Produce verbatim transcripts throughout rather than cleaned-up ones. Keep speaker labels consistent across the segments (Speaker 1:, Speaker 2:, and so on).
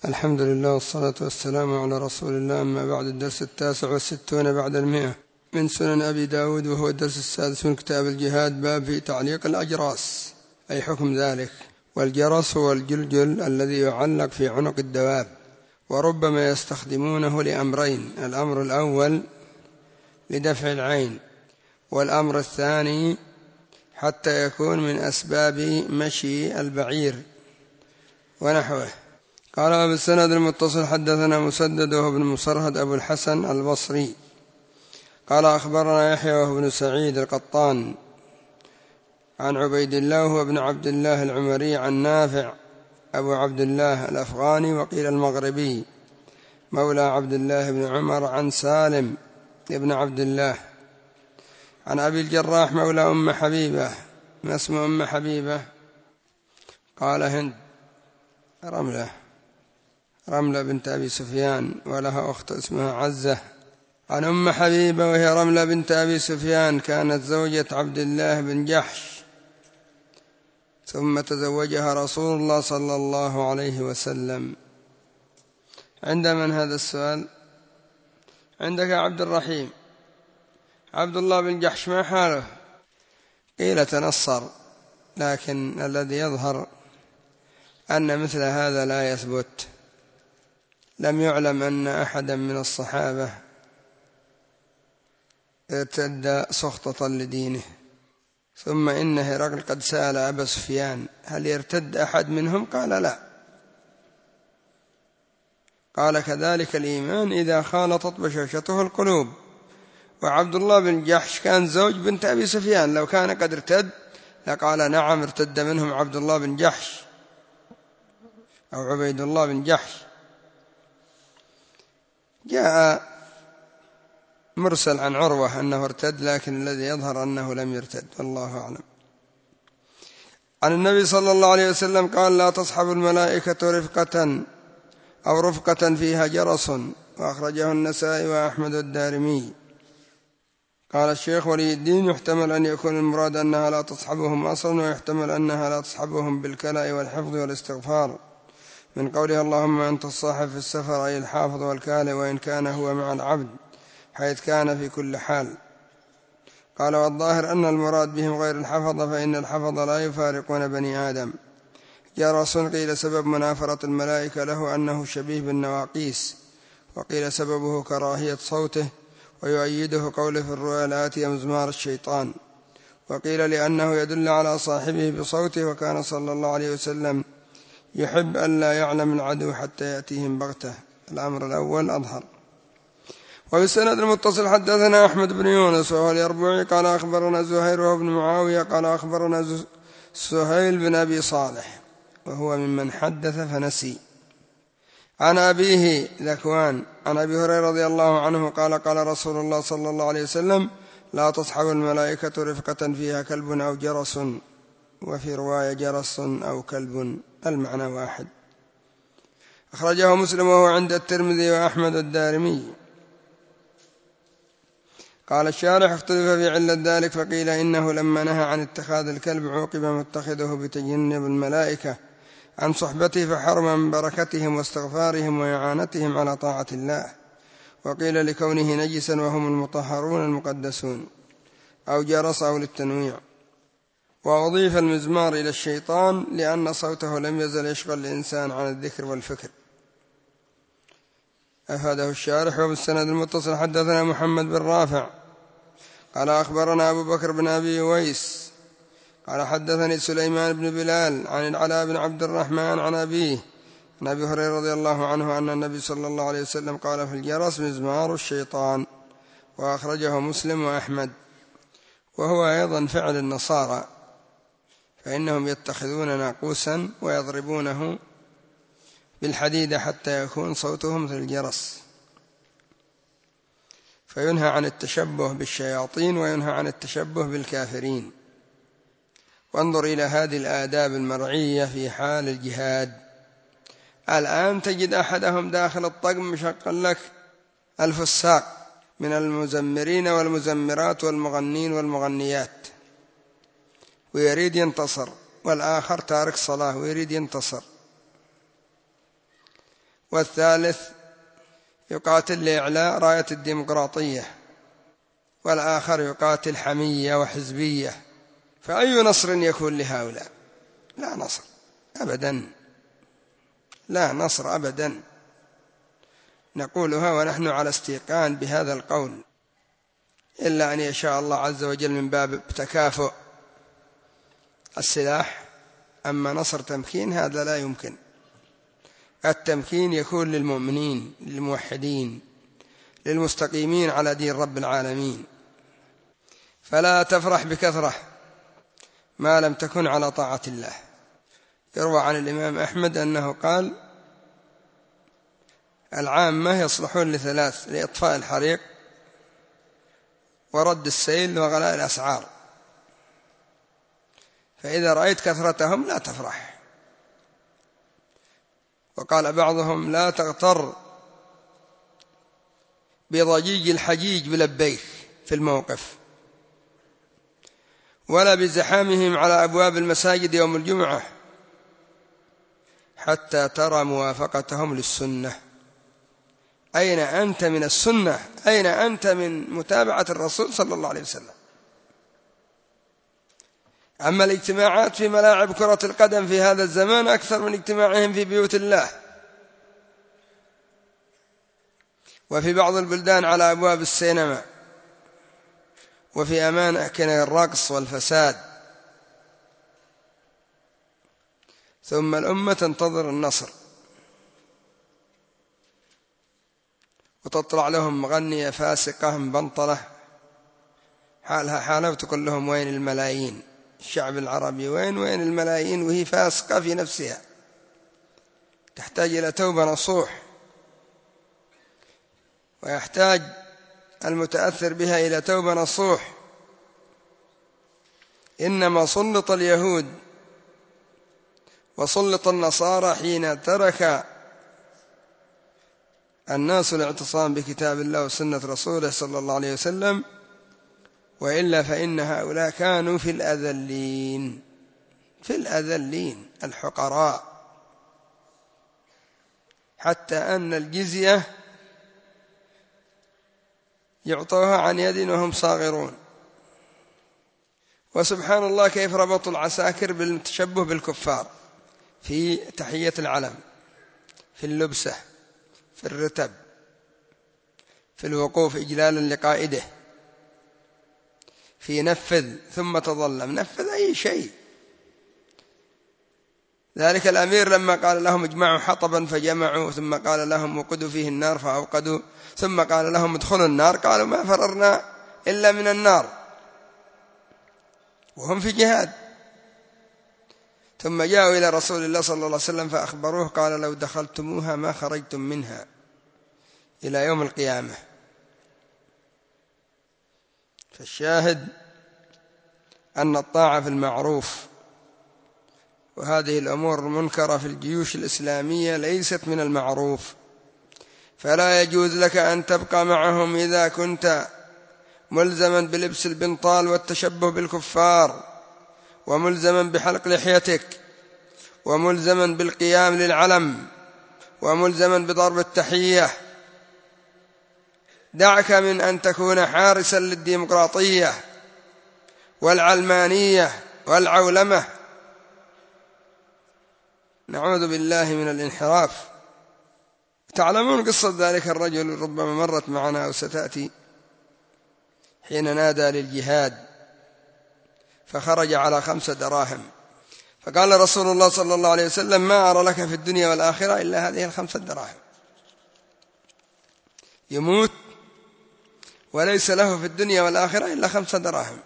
Speaker 1: الحمد لله والصلاة والسلام على رسول الله. أما بعد، الدرس التاسع والستون بعد المئة من سنن أبي داود، وهو الدرس السادس من كتاب الجهاد، باب في تعليق الأجراس، أي حكم ذلك. والجرس هو الجلجل الذي يعلق في عنق الدواب، وربما يستخدمونه لأمرين: الأمر الأول لدفع العين، والأمر الثاني حتى يكون من أسباب مشي البعير ونحوه. قال بالسند المتصل: حدثنا مسدد وهو ابن مصرهد أبو الحسن البصري قال أخبرنا يحيى وهو ابن سعيد القطان عن عبيد الله وهو ابن عبد الله العمري عن نافع أبو عبد الله الأفغاني وقيل المغربي مولى عبد الله بن عمر عن سالم ابن عبد الله عن أبي الجراح مولى أم حبيبة. ما اسم أم حبيبة؟ قال هند رملة رملة بنت أبي سفيان، ولها أخت اسمها عزة. عن أم حبيبة وهي رملة بنت أبي سفيان، كانت زوجة عبد الله بن جحش، ثم تزوجها رسول الله صلى الله عليه وسلم. عند من هذا السؤال؟ عندك عبد الرحيم. عبد الله بن جحش ما حاله؟ قيل تنصر، لكن الذي يظهر أن مثل هذا لا يثبت. لم يعلم أن أحدا من الصحابة ارتد سخطة لدينه. ثم إن هرقل قد سأل أبا سفيان: هل يرتد أحد منهم؟ قال لا. قال: كذلك الإيمان إذا خالطت بشاشته القلوب. وعبد الله بن جحش كان زوج بنت أبي سفيان، لو كان قد ارتد لقال: نعم ارتد منهم عبد الله بن جحش أو عبيد الله بن جحش. جاء مرسل عن عروة أنه ارتد، لكن الذي يظهر أنه لم يرتد، والله أعلم. عن النبي صلى الله عليه وسلم قال: لا تصحب الملائكة رفقة أو رفقة فيها جرس، وأخرجه النسائي وأحمد الدارمي. قال الشيخ ولي الدين: يحتمل أن يكون المراد أنها لا تصحبهم أصلا، ويحتمل أنها لا تصحبهم بالكلاء والحفظ والاستغفار، من قولها: اللهم أنت الصاحب في السفر، أي الحافظ والكالئ، وإن كان هو مع العبد حيث كان في كل حال. قال: والظاهر أن المراد بهم غير الحفظة، فإن الحفظة لا يفارقون بني آدم. جرس قيل سبب منافرة الملائكة له أنه شبيه بالنواقيس، وقيل سببه كراهية صوته، ويؤيده قوله في الرؤيا: الآتي مزمار الشيطان. وقيل لأنه يدل على صاحبه بصوته، وكان صلى الله عليه وسلم يحب أن لا يعلم العدو حتى يأتيهم بغتة. الأمر الأول أظهر. وبالسند المتصل حدثنا أحمد بن يونس وهو اليربوعي قال أخبرنا زهير وهو ابن معاوية قال أخبرنا سهيل بن أبي صالح وهو ممن حدث فنسي، عن أبيه ذكوان عن أبي هريرة رضي الله عنه قال: قال رسول الله صلى الله عليه وسلم: لا تصحب الملائكة رفقة فيها كلب أو جرس، وفي رواية جرس أو كلب، المعنى واحد. أخرجه مسلم وهو عند الترمذي وأحمد الدارمي. قال الشارح: اختلف في علة ذلك، فقيل إنه لما نهى عن اتخاذ الكلب عوقب متخذه بتجنب الملائكة عن صحبته، فحرم من بركتهم واستغفارهم وإعانتهم على طاعة الله. وقيل لكونه نجسا وهم المطهرون المقدسون، أو جرس أو للتنويع. وأضيف المزمار إلى الشيطان لأن صوته لم يزل يشغل الإنسان عن الذكر والفكر. أفاده الشارح. وبالسند المتصل حدثنا محمد بن رافع قال أخبرنا أبو بكر بن أبي ويس قال حدثني سليمان بن بلال عن العلاء بن عبد الرحمن عن أبيه عن أبي هريرة رضي الله عنه أن النبي صلى الله عليه وسلم قال: في الجرس مزمار الشيطان. وأخرجه مسلم وأحمد. وهو أيضا فعل النصارى، فإنهم يتخذون ناقوسا ويضربونه بالحديد حتى يكون صوته مثل الجرس، فينهى عن التشبه بالشياطين وينهى عن التشبه بالكافرين. وانظر إلى هذه الآداب المرعية في حال الجهاد. الآن تجد أحدهم داخل الطقم مشغل لك الفساق من المزمرين والمزمرات والمغنين والمغنيات ويريد ينتصر، والآخر تارك صلاة ويريد ينتصر. والثالث يقاتل لإعلاء راية الديمقراطية، والآخر يقاتل حمية وحزبية. فأي نصر يكون لهؤلاء؟ لا نصر أبدا، لا نصر أبدا. نقولها ونحن على استيقان بهذا القول، إلا أن يشاء الله عز وجل من باب تكافؤ السلاح. أما نصر تمكين هذا لا يمكن. التمكين يكون للمؤمنين، للموحدين، للمستقيمين على دين رب العالمين. فلا تفرح بكثرة ما لم تكن على طاعة الله. يروى عن الإمام أحمد أنه قال: العامة يصلحون لثلاث: لإطفاء الحريق، ورد السيل، وغلاء الأسعار. فإذا رأيت كثرتهم لا تفرح. وقال بعضهم: لا تغتر بضجيج الحجيج بلبيك في الموقف، ولا بزحامهم على أبواب المساجد يوم الجمعة، حتى ترى موافقتهم للسنة. أين أنت من السنة؟ أين أنت من متابعة الرسول صلى الله عليه وسلم؟ أما الاجتماعات في ملاعب كرة القدم في هذا الزمان أكثر من اجتماعهم في بيوت الله، وفي بعض البلدان على أبواب السينما، وفي أماكن الرقص والفساد. ثم الأمة تنتظر النصر، وتطلع لهم مغنية فاسقة مبنطلة حالها حالة، وتقول لهم: وين الملايين؟ الشعب العربي وين وين الملايين؟ وهي فاسقة في نفسها، تحتاج إلى توبة نصوح، ويحتاج المتأثر بها إلى توبة نصوح. إنما سلط اليهود وسلط النصارى حين ترك الناس الاعتصام بكتاب الله وسنة رسوله صلى الله عليه وسلم، وإلا فإن هؤلاء كانوا في الأذلين، في الأذلين الحقراء، حتى أن الجزية يعطوها عن يد وهم صاغرون. وسبحان الله كيف ربطوا العساكر بالتشبه بالكفار في تحية العلم، في اللبسة، في الرتب، في الوقوف إجلالا لقائده، في نفذ ثم تظلم، نفذ أي شيء. ذلك الأمير لما قال لهم اجمعوا حطبا فجمعوا، ثم قال لهم وقدوا فيه النار فأوقدوا، ثم قال لهم ادخلوا النار، قالوا ما فررنا إلا من النار، وهم في جهاد. ثم جاءوا إلى رسول الله صلى الله عليه وسلم فأخبروه، قال: لو دخلتموها ما خرجتم منها إلى يوم القيامة. فالشاهد أن الطاعة في المعروف وهذه الأمور المنكرة في الجيوش الإسلامية ليست من المعروف، فلا يجوز لك أن تبقى معهم إذا كنت ملزما بلبس البنطال والتشبه بالكفار، وملزما بحلق لحيتك، وملزما بالقيام للعلم، وملزما بضرب التحية. دعك من أن تكون حارسا للديمقراطية والعلمانية والعولمة، نعوذ بالله من الانحراف. تعلمون قصة ذلك الرجل، ربما مرت معنا أو ستأتي، حين نادى للجهاد فخرج على خمسة دراهم، فقال رسول الله صلى الله عليه وسلم: ما أرى لك في الدنيا والآخرة إلا هذه الخمسة دراهم. يموت وليس له في الدنيا والآخرة إلا خمسة دراهم،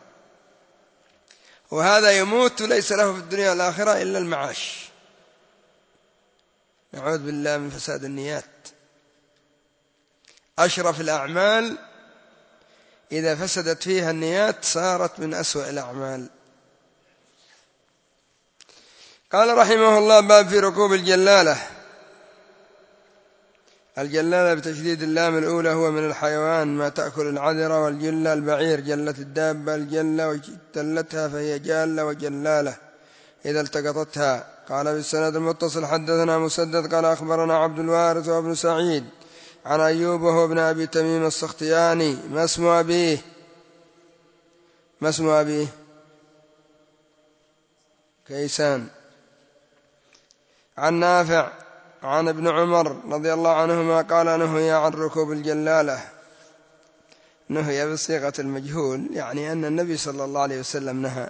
Speaker 1: وهذا يموت وليس له في الدنيا والآخرة إلا المعاش. نعوذ بالله من فساد النيات. أشرف الأعمال إذا فسدت فيها النيات صارت من أسوأ الأعمال. قال رحمه الله: باب في ركوب الجلالة. الجلالة بتشديد اللام الأولى هو من الحيوان ما تأكل العذرة، والجلة البعير، جلة الدابة الجلة وجلتها فهي جالة وجلالة، إذا التقطتها. قال بالسند المتصل حدثنا مسدد قال أخبرنا عبد الوارث وابن سعيد عن أيوب وهو ابن أبي تميم السختياني. ما اسم أبيه؟ ما اسم أبيه؟ كيسان. عن نافع عن ابن عمر رضي الله عنهما قال نهي عن ركوب الجلالة. نهي بصيغة المجهول، يعني أن النبي صلى الله عليه وسلم نهى،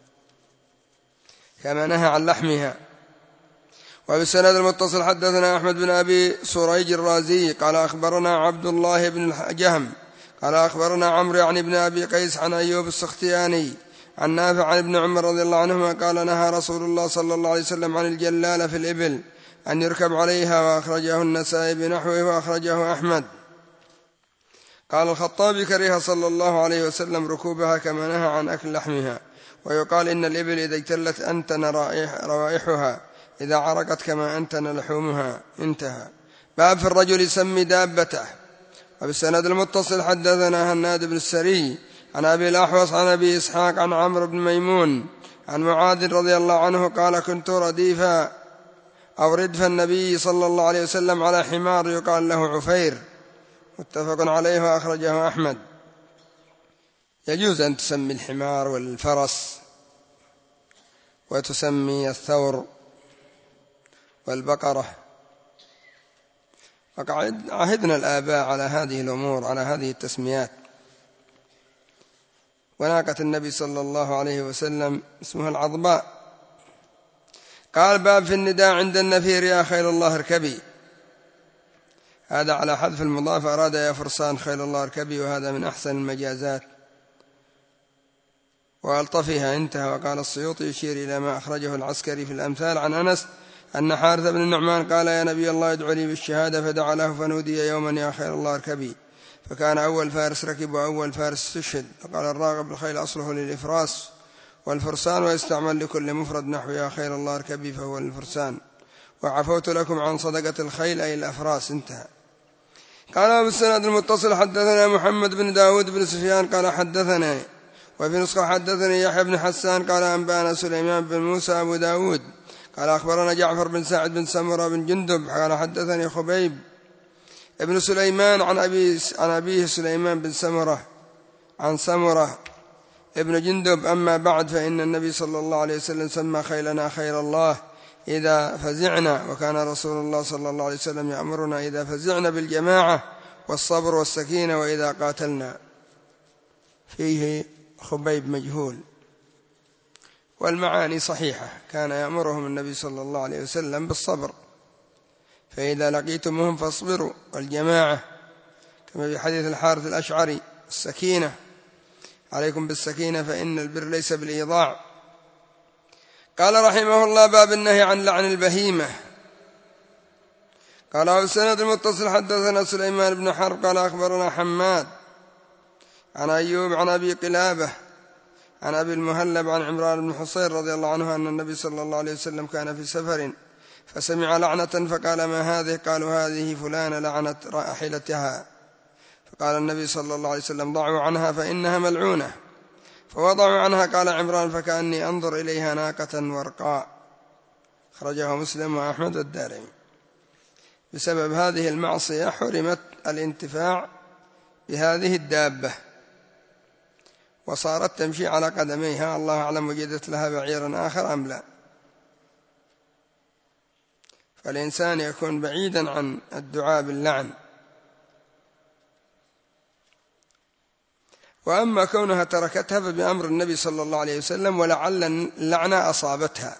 Speaker 1: كما نهى عن لحمها. وبالسند المتصل حدثنا أحمد بن أبي سريج الرازي قال أخبرنا عبد الله بن الجهم قال أخبرنا عمرو يعني بن أبي قيس عن أيوب السختياني عن نافع عن ابن عمر رضي الله عنهما قال نهى رسول الله صلى الله عليه وسلم عن الجلالة في الإبل أن يركب عليها، وأخرجه النسائي بنحوه وأخرجه أحمد. قال الخطابي كره صلى الله عليه وسلم ركوبها كما نهى عن أكل لحمها. ويقال إن الإبل إذا اجتلت أنتن روائحها، إذا عرقت كما أنتن لحومها. انتهى. باب في الرجل يسمي دابته. وبالسند المتصل حدثنا هناد بن السري عن أبي الأحوص عن أبي إسحاق عن عمرو بن ميمون عن معاذ رضي الله عنه قال كنت رديفا أو ردف النبي صلى الله عليه وسلم على حمار يقال له عفير. متفق عليه وأخرجه أحمد. يجوز أن تسمي الحمار والفرس، وتسمي الثور والبقرة. وقد عهدنا الآباء على هذه الأمور، على هذه التسميات. وناقة النبي صلى الله عليه وسلم اسمها العظباء. قال باب في النداء عند النفير يا خيل الله اركبي. هذا على حذف المضاف، أراد يا فرسان خيل الله اركبي، وهذا من أحسن المجازات وألطفها. انتهى. وقال السيوطي يشير إلى ما أخرجه العسكري في الأمثال عن أنس أن حارث بن النعمان قال يا نبي الله ادعو لي بالشهادة، فدعا له فنودي يوما يا خيل الله اركبي، فكان أول فارس ركب وأول فارس استشهد. فقال الراغب الخيل أصله للإفراس والفرسان، ويستعمل لكل مفرد نحو يا خيل الله اركبي فهو للفرسان. وعفوت لكم عن صدقة الخيل أي الأفراس. انتهى. قال بالسند المتصل حدثنا محمد بن داود بن سفيان قال حدثنا، وفي نسخة حدثني يحيى بن حسان قال أنبانا سليمان بن موسى أبو داود قال أخبرنا جعفر بن سعد بن سمرة بن جندب قال حدثني خبيب ابن سليمان عن أبي عن أبيه سليمان بن سمرة عن سمرة ابن جندب. أما بعد، فإن النبي صلى الله عليه وسلم سمى خيلنا خيل الله إذا فزعنا، وكان رسول الله صلى الله عليه وسلم يأمرنا إذا فزعنا بالجماعة والصبر والسكينة وإذا قاتلنا. فيه خبيب مجهول، والمعاني صحيحة. كان يأمرهم النبي صلى الله عليه وسلم بالصبر، فإذا لقيتمهم فاصبروا، والجماعة كما في حديث الحارث الأشعري السكينة، عليكم بالسكينة فإن البر ليس بالإيضاع. قال رحمه الله باب النهي عن لعن البهيمة. قال السند المتصل حدثنا سليمان بن حرب قال أخبرنا حماد عن أيوب عن أبي قلابة عن أبي المهلب عن عمران بن حصين رضي الله عنه أن النبي صلى الله عليه وسلم كان في سفر فسمع لعنة فقال ما هذه؟ قالوا هذه فلانة لعنت راحلتها. فقال النبي صلى الله عليه وسلم ضعوا عنها فإنها ملعونة. فوضعوا عنها. قال عمران فكأني أنظر إليها ناقة ورقاء. خرجه مسلم وأحمد والدارمي. بسبب هذه المعصية حرمت الانتفاع بهذه الدابة، وصارت تمشي على قدميها. الله أعلم وجدت لها بعيرا آخر أم لا. فالإنسان يكون بعيدا عن الدعاء باللعن. وأما كونها تركتها فبأمر النبي صلى الله عليه وسلم، ولعل اللعنة أصابتها،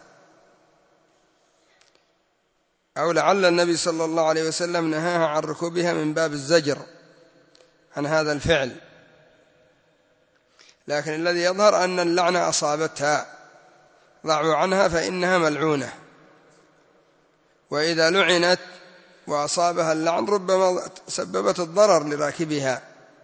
Speaker 1: أو لعل النبي صلى الله عليه وسلم نهاها عن ركوبها من باب الزجر عن هذا الفعل. لكن الذي يظهر أن اللعنة أصابتها. ضعوا عنها فإنها ملعونة. وإذا لعنت وأصابها اللعن ربما سببت الضرر لراكبها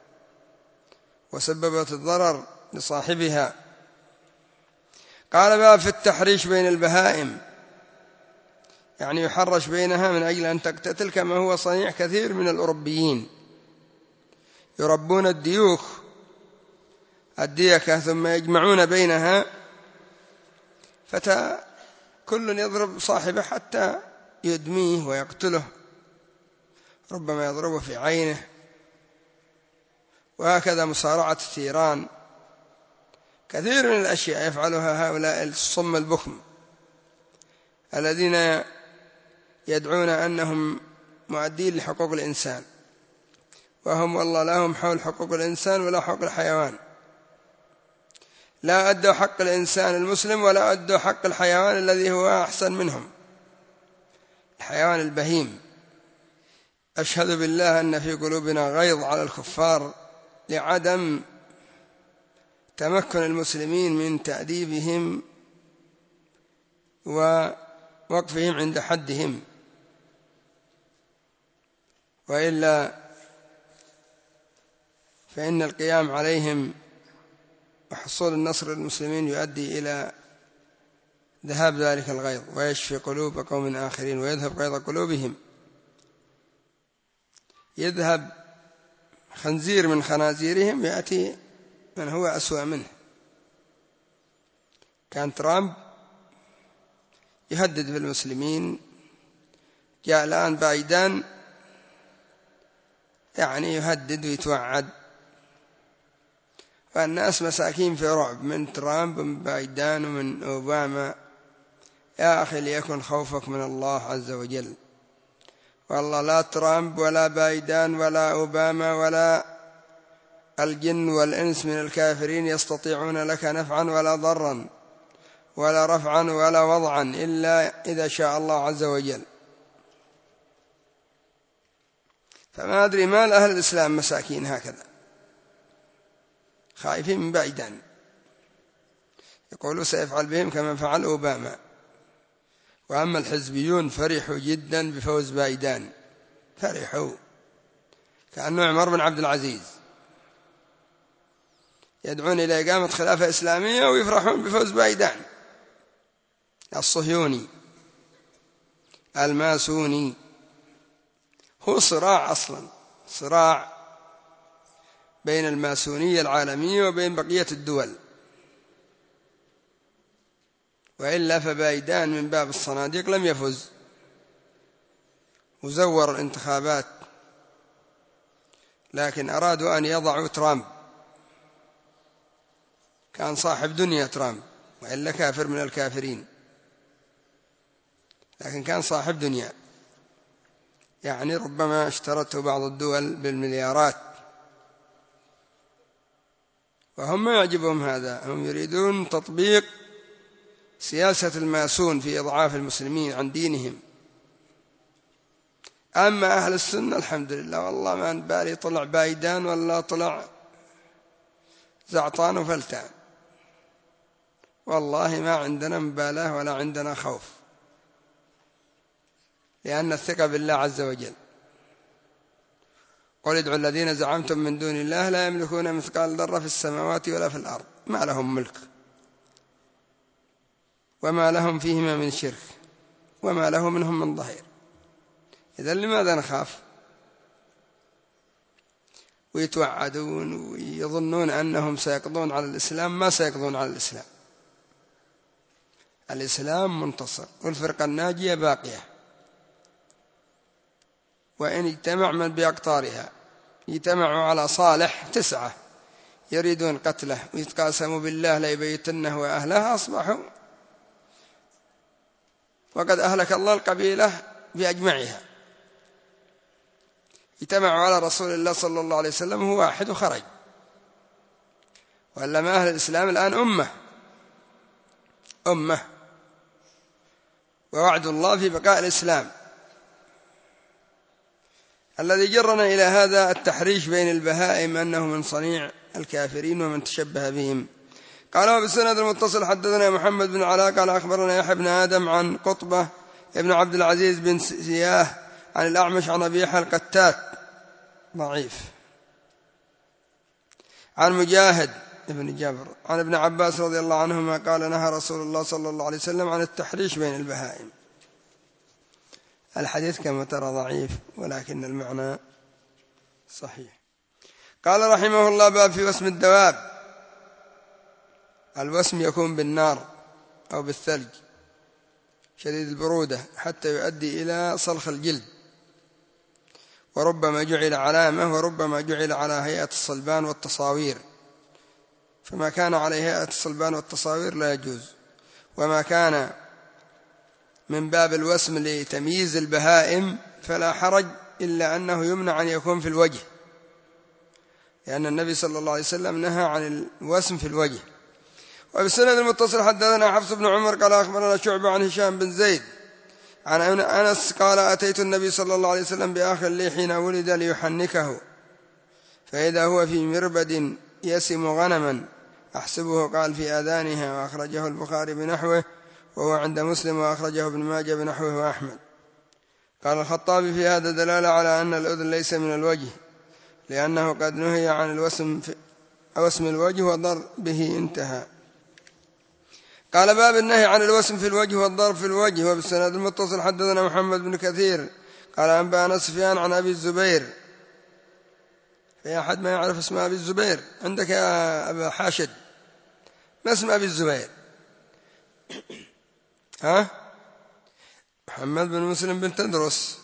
Speaker 1: وسببت الضرر لصاحبها. قال باب في التحريش بين البهائم، يعني يحرش بينها من أجل أن تقتتل، كما هو صنيع كثير من الأوروبيين. يربون الديوك الديكة ثم يجمعون بينها كل يضرب صاحبه حتى يدميه ويقتله، ربما يضربه في عينه. وهكذا مصارعة الثيران، كثير من الأشياء يفعلها هؤلاء الصم البكم الذين يدعون أنهم مؤدين لحقوق الإنسان، وهم والله لهم حول حقوق الإنسان ولا حقوق الحيوان. لا أدوا حق الإنسان المسلم ولا أدوا حق الحيوان الذي هو أحسن منهم، الحيوان البهيم. أشهد بالله أن في قلوبنا غيظ على الكفار لعدم تمكن المسلمين من تأديبهم ووقفهم عند حدهم، وإلا فإن القيام عليهم وحصول النصر للمسلمين يؤدي إلى ذهاب ذلك الغيظ ويشفي قلوب قوم آخرين ويذهب غيظ قلوبهم. يذهب خنزير من خنازيرهم يأتي من هو أسوأ منه. كان ترامب يهدد بالمسلمين، جاء الآن بايدن يعني يهدد ويتوعد، والناس مساكين في رعب من ترامب ومن بايدن ومن أوباما. يا أخي ليكن خوفك من الله عز وجل، والله لا ترامب ولا بايدن ولا أوباما ولا الجن والإنس من الكافرين يستطيعون لك نفعا ولا ضرا ولا رفعا ولا وضعا إلا إذا شاء الله عز وجل. فما أدري ما لأهل الإسلام مساكين هكذا خائفين من بايدن، يقولوا سيفعل بهم كما فعل أوباما. وأما الحزبيون فرحوا جدا بفوز بايدن، فرحوا كأنه عمر بن عبد العزيز، يدعون إلى إقامة خلافة إسلامية ويفرحون بفوز بايدن. الصهيوني الماسوني هو صراع أصلا، صراع بين الماسونية العالمية وبين بقية الدول، وإلا فبايدن من باب الصناديق لم يفز وزور الانتخابات، لكن أرادوا أن يضعوا ترامب. كان صاحب دنيا ترامب، وإلا كافر من الكافرين، لكن كان صاحب دنيا، يعني ربما اشترته بعض الدول بالمليارات، وهم ما يعجبهم هذا، هم يريدون تطبيق سياسة الماسون في إضعاف المسلمين عن دينهم. أما أهل السنة الحمد لله والله ما نبالي طلع بايدن ولا طلع زعطان وفلتان، والله ما عندنا مبالاة ولا عندنا خوف، لأن الثقة بالله عز وجل. قل ادعوا الذين زعمتم من دون الله لا يملكون مثقال ذرة في السماوات ولا في الأرض، ما لهم ملك وما لهم فيهما من شرك وما له منهم من ظهير. إذن لماذا نخاف؟ ويتوعدون ويظنون أنهم سيقضون على الإسلام، ما سيقضون على الإسلام. الإسلام منتصر والفرقة الناجية باقية، وإن اجتمع من بأقطارها اجتمعوا على صالح تسعة يريدون قتله ويتقاسموا بالله ليبيتنه وأهلها، أصبحوا وقد أهلك الله القبيلة بأجمعها. اجتمعوا على رسول الله صلى الله عليه وسلم هو واحد وخرج، وإلا ما أهل الإسلام الآن أمة أمة ووعد الله في بقاء الإسلام. الذي جرنا إلى هذا التحريش بين البهائم أنه من صنيع الكافرين ومن تشبه بهم. قال وبالسند المتصل حدثنا محمد بن علاء قال أخبرنا يحيى بن آدم عن قطبة ابن عبد العزيز بن سياه عن الأعمش عن أبي يحيى القتات ضعيف عن مجاهد ابن جابر عن ابن عباس رضي الله عنهما قال نهى رسول الله صلى الله عليه وسلم عن التحريش بين البهائم. الحديث كما ترى ضعيف ولكن المعنى صحيح. قال رحمه الله باب في وسم الدواب. الوسم يكون بالنار أو بالثلج، شديد البرودة حتى يؤدي إلى صلخ الجلد، وربما جعل علامة وربما جعل على هيئة الصلبان والتصاوير، فما كان على هيئة الصلبان والتصاوير لا يجوز. وما كان من باب الوسم لتمييز البهائم فلا حرج، إلا أنه يمنع أن يكون في الوجه، لأن النبي صلى الله عليه وسلم نهى عن الوسم في الوجه. وبالسند المتصل حدثنا حفص بن عمر قال أخبرنا شعبة عن هشام بن زيد عن أنس قال أتيت النبي صلى الله عليه وسلم بأخ لي حين ولد ليحنكه، فإذا هو في مربد يسم غنما أحسبه قال في آذانها، وأخرجه البخاري بنحوه وهو عند مسلم، وأخرجه ابن ماجه بنحوه وأحمد. قال الخطابي في هذا دلالة على أن الأذن ليس من الوجه، لأنه قد نهي عن الوسم في وسم الوجه والضرب به، انتهى. قال باب النهي عن الوسم في الوجه والضرب في الوجه. وبالسند المتصل حدثنا محمد بن كثير قال أنبأنا سفيان عن أبي الزبير. في أحد ما يعرف اسم أبي الزبير عندك يا أبا حاشد؟ ما اسم أبي الزبير؟ ها؟ محمد بن مسلم بن تدرس.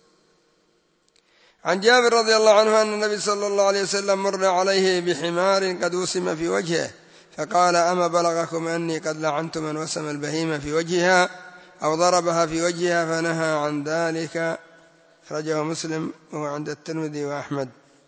Speaker 1: عن جابر رضي الله عنه أن النبي صلى الله عليه وسلم مر عليه بحمار قد وسم في وجهه، فقال أما بلغكم أني قد لعنت من وسم البهيمة في وجهها أو ضربها في وجهها؟ فنهى عن ذلك، أخرجه مسلم وهو عند الترمذي وأحمد.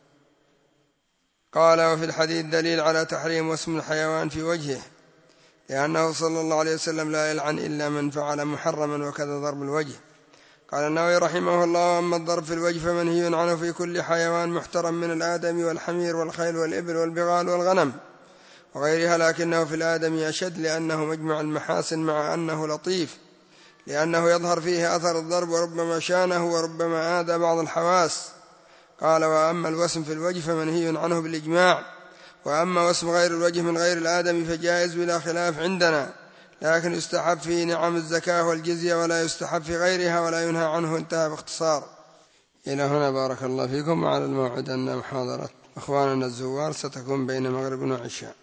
Speaker 1: قال وفي الحديث دليل على تحريم وسم الحيوان في وجهه، لأنه صلى الله عليه وسلم لا يلعن إلا من فعل محرما، وكذا ضرب الوجه. قال النووي رحمه الله أما الضرب في الوجه فمنهي عنه في كل حيوان محترم من الآدم والحمير والخيل والإبل والبغال والغنم وغيرها، لكنه في الآدم أشد لأنه مجمع المحاسن مع أنه لطيف، لأنه يظهر فيه أثر الضرب وربما شانه وربما آذى بعض الحواس. قال وأما الوسم في الوجه فمنهي عنه بالإجماع، وأما وسم غير الوجه من غير الآدم فجائز بلا خلاف عندنا، لكن يستحب في نعم الزكاة والجزية ولا يستحب في غيرها ولا ينهى عنه، انتهى باختصار. إلى هنا بارك الله فيكم. وعلى الموعد أن محاضرة أخواننا الزوار ستكون بين مغرب وعشاء.